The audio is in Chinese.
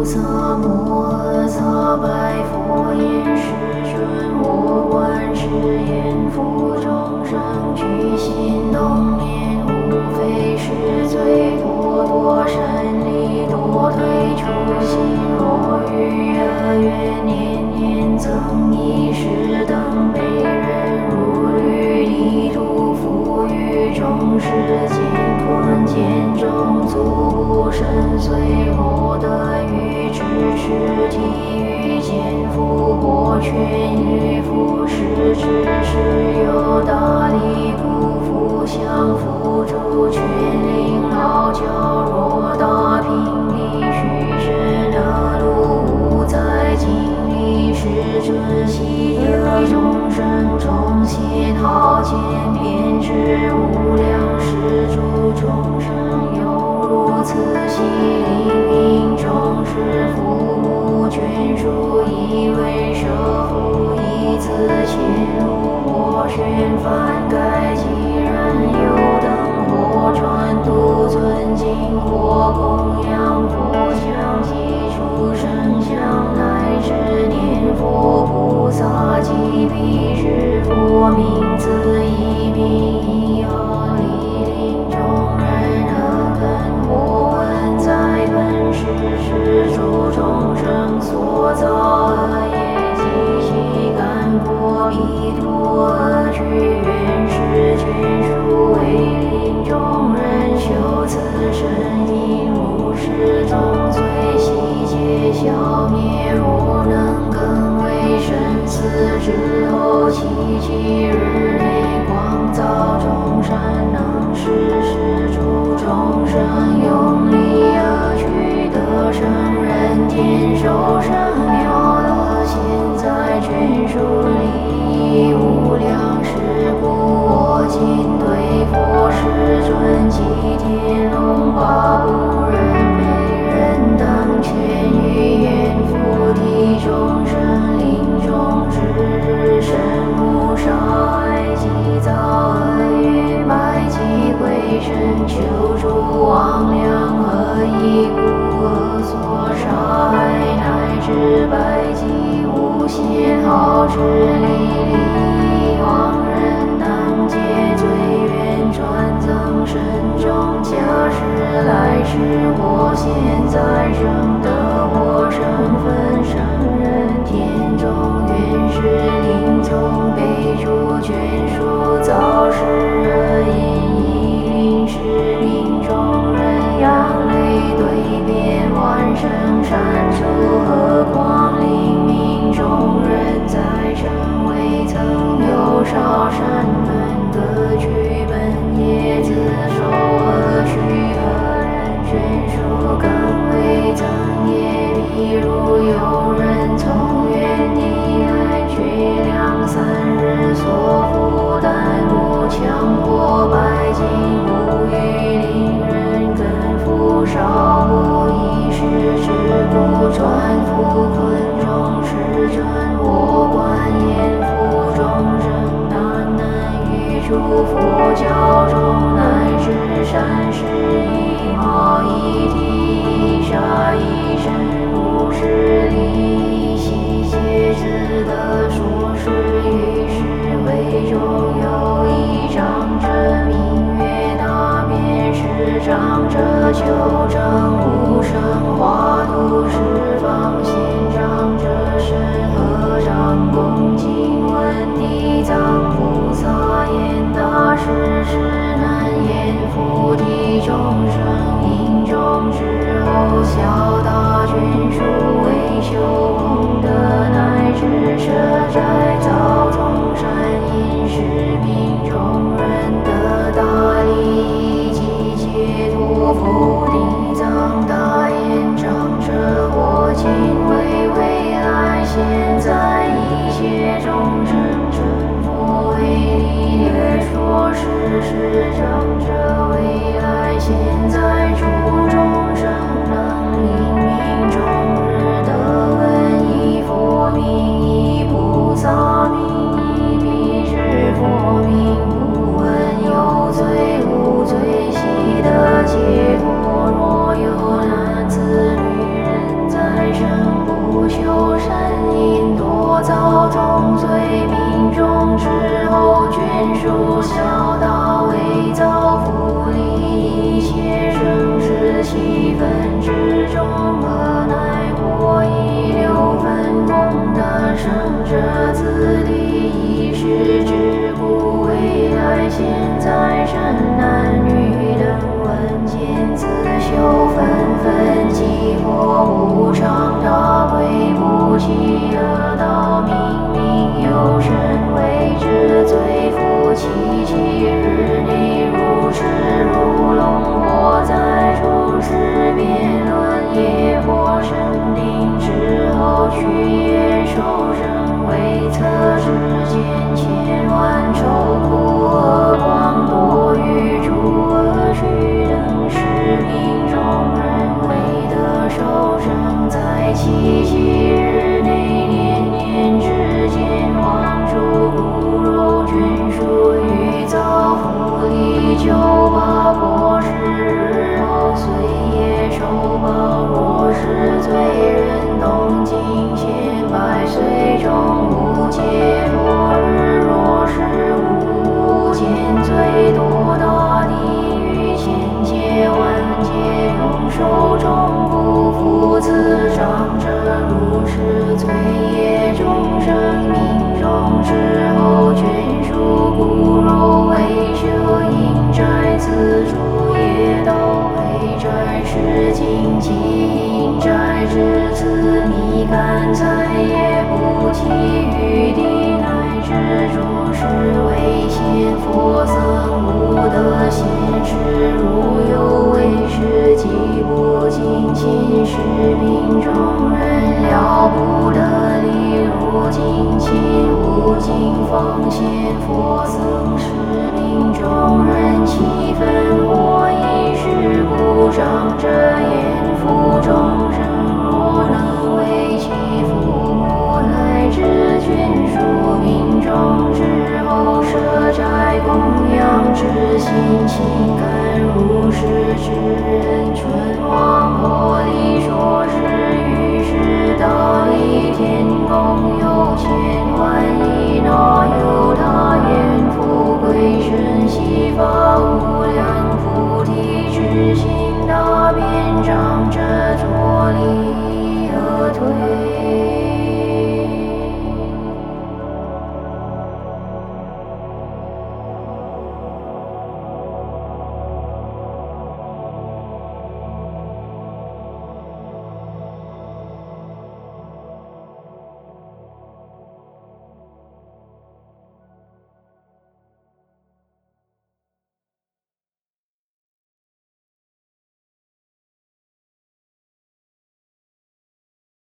萨摩诃萨白佛言：世尊，我观世言复众生具心动念，无非是罪多多善利多退出心。若于恶缘念念增益是等被人如履泥土，覆于众世间困见中足不深邃，若得于知识体于见复或劝于复是知识有大力故复相辅助劝令劳教。若大频力须深恶路无在经历世尊悉得众生重现好见遍知无量世诸众生犹如此悉灵应众是父母眷属以为舍父以此前路或宣梵盖既然有等或传读尊敬或供养佛像及诸圣像乃至念佛菩萨及彼是佛名字以名以号莅临众人恶根或问在本世世诸众生所造恶业及其感破彼度恶趣愿是眷属为令众人修此身因如是众罪悉皆消灭。若能更为生死之后期其日内广造众善能使世诸众生用力而取得圣人天受生妙乐，现在眷属利益无量是故我今对佛世尊及天龙八部人非人等劝于言复替众生临终之日身无杀害及造恶缘拜祭鬼神求助魍魉何以故恶所杀害乃至拜祭无限好之利益亡人等皆罪愿转增身中假使来世或现在生得我身分圣人天中愿是临终被诸眷属造是恶因以令是命众人扬泪对变万生善处，何况令命众人在生未曾有少善根各具本业自受恶趣，何人眷属更为增业？譬如有人从远地来，却两三日所负担不强迫拜祭，无欲令人更负少无一时之故转复困众世尊，我观言复众生难能于诸佛教中乃至善事一毛一体一沙一身如是利益悉皆自得说是于是为中有一长者名曰大辩识长者，求证无生化度十方现长者身合掌恭敬问地藏菩萨言：大师是能言复替众生因众之后小大眷属为修功德乃至舍斋造众善因是命众人得大利益及解脱佛地藏大言长者，我今为未来现在一切众生成佛为力略说是长者未来现在诸众生能令命终日得闻一佛名一菩萨名一彼是佛名，不闻有罪无罪悉得解脱。若有男子女人在同罪民众之后眷属孝道为造福利一切生事七分之中，何乃获一六分功德生者自利益是之故，未来现在生男女等闻见自修纷纷激活无常大贵不弃恶道冥冥有神为之罪负7日内如痴如聋或在诸事辩论业或神定之后去业受生为测世间千万愁苦何况多于诸恶趣等是命中人为得受生在7日内年年之间望诸骨肉眷属于造福利就把过世日后随业受报，若是罪人动经千百岁中无界，若是无间罪多大地狱千劫万劫永受中不负此长者，如是罪业众生命中之后眷属骨肉为修因债自主业道为债是经济因债至此迷干财业不起于地乃至诸事为先佛僧无得现世，如有为是即不尽心是命中人了不得力，如今亲无尽方现佛僧是命中人7分或一是故长者言父众生若能为其父母乃至眷属命中之后舍斋供养之心情感